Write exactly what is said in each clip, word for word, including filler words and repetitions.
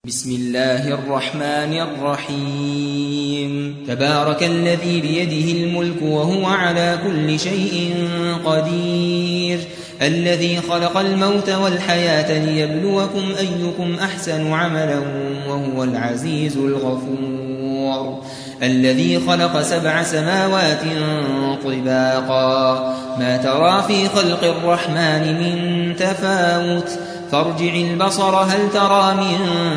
بسم الله الرحمن الرحيم تبارك الذي بيده الملك وهو على كل شيء قدير الذي خلق الموت والحياة ليبلوكم أيكم أحسن عملا وهو العزيز الغفور الذي خلق سبع سماوات طباقا ما ترى في خلق الرحمن من تفاوت فارجع البصر هل ترى من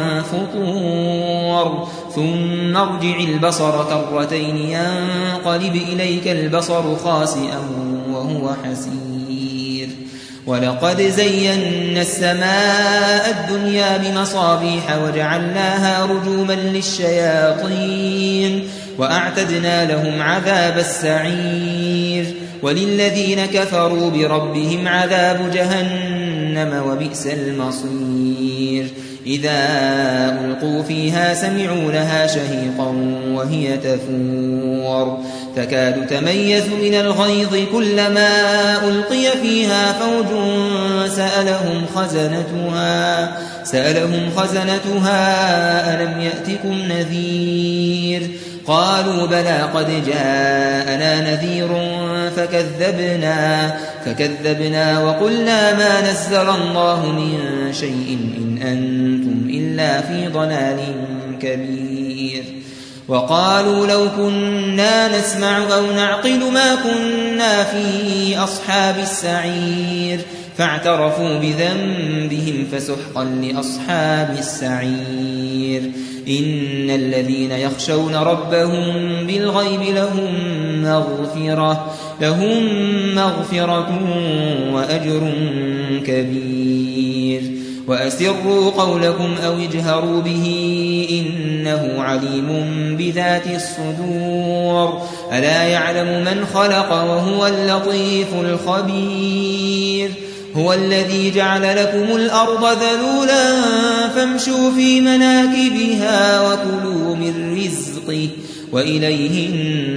فطور ثم ارجع البصر كرتين ينقلب إليك البصر خاسئا وهو حسير ولقد زينا السماء الدنيا بمصابيح وجعلناها رجوما للشياطين وأعتدنا لهم عذاب السعير وللذين كفروا بربهم عذاب جهنم وبئس المصير إذا ألقوا فيها سمعوا لها شهيقا وهي تفور تكاد تميز من الغيظ كلما ألقي فيها فوج سألهم خزنتها سألهم خزنتها ألم يأتكم نذير قالوا بلى قد جاءنا نذير فكذبنا فكذبنا وقلنا ما نزل الله من شيء إن أنتم إلا في ضلال كبير وقالوا لو كنا نسمع أو نعقل ما كنا في أصحاب السعير فاعترفوا بذنبهم فسحقا لأصحاب السعير إن الذين يخشون ربهم بالغيب لهم مغفرة لهم مغفرة وأجر كبير وأسروا قولكم أو اجهروا به إنه عليم بذات الصدور ألا يعلم من خلق وهو اللطيف الخبير هو الذي جعل لكم الأرض ذلولا فامشوا في مناكبها وكلوا من رزقه وإليه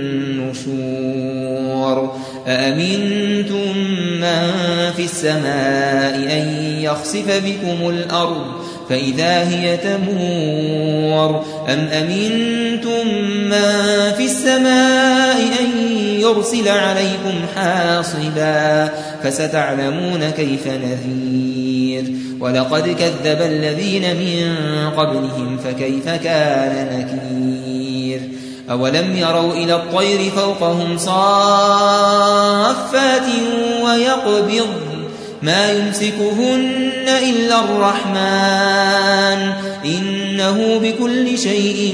النشور أأمنتم من في السماء أن يخسف بكم الأرض فإذا هي تمور أم أمنتم من في السماء أن يرسل عليكم حاصبا فستعلمون كيف نذير ولقد كذب الذين من قبلهم فكيف كان نكير أولم يروا إلى الطير فوقهم صافات ويقبض ما يمسكهن إلا الرحمن إنه بكل شيء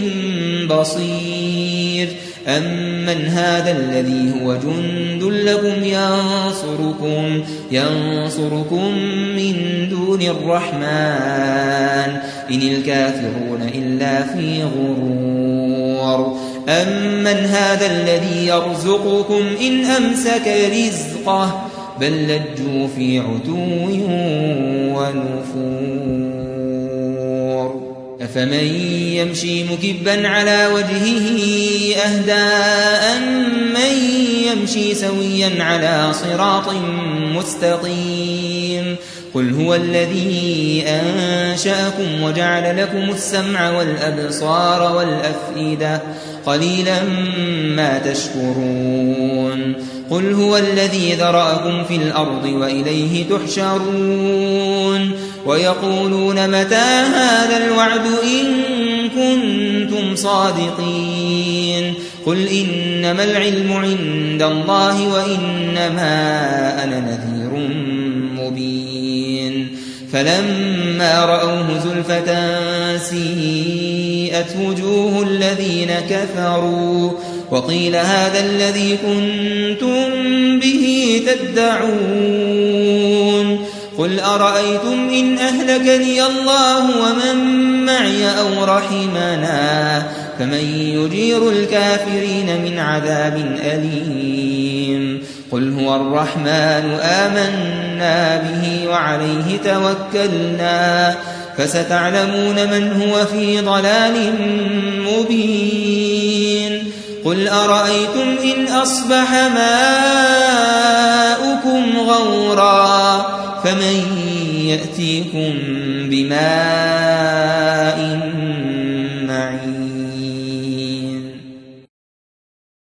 بصير أمن هذا الذي هو جند لكم ينصركم, ينصركم من دون الرحمن إن الكافرون إلا في غرور أمن هذا الذي يرزقكم إن أمسك رزقه بل لجوا في عتو ونفور أفمن يمشي مكبا على وجهه أهدى أمن يمشي سويا على صراط مستقيم قل هو الذي أنشأكم وجعل لكم السمع والأبصار والأفئدة قليلا ما تشكرون قل هو الذي ذرأكم في الأرض وإليه تحشرون ويقولون متى هذا الوعد إن كنتم صادقين قل إنما العلم عند الله وإنما أنا نذير مبين فلما رأوه زلفة سيئت وجوه الذين كفروا وقيل هذا الذي كنتم به تدعون قل أرأيتم إن أهلكني الله ومن معي أو رحمنا فمن يجير الكافرين من عذاب أليم قل هو الرحمن آمنا به وعليه توكلنا فستعلمون من هو في ضلال مبين قل أرأيتم إن أصبح ماؤكم غورا فمن يأتيكم بماء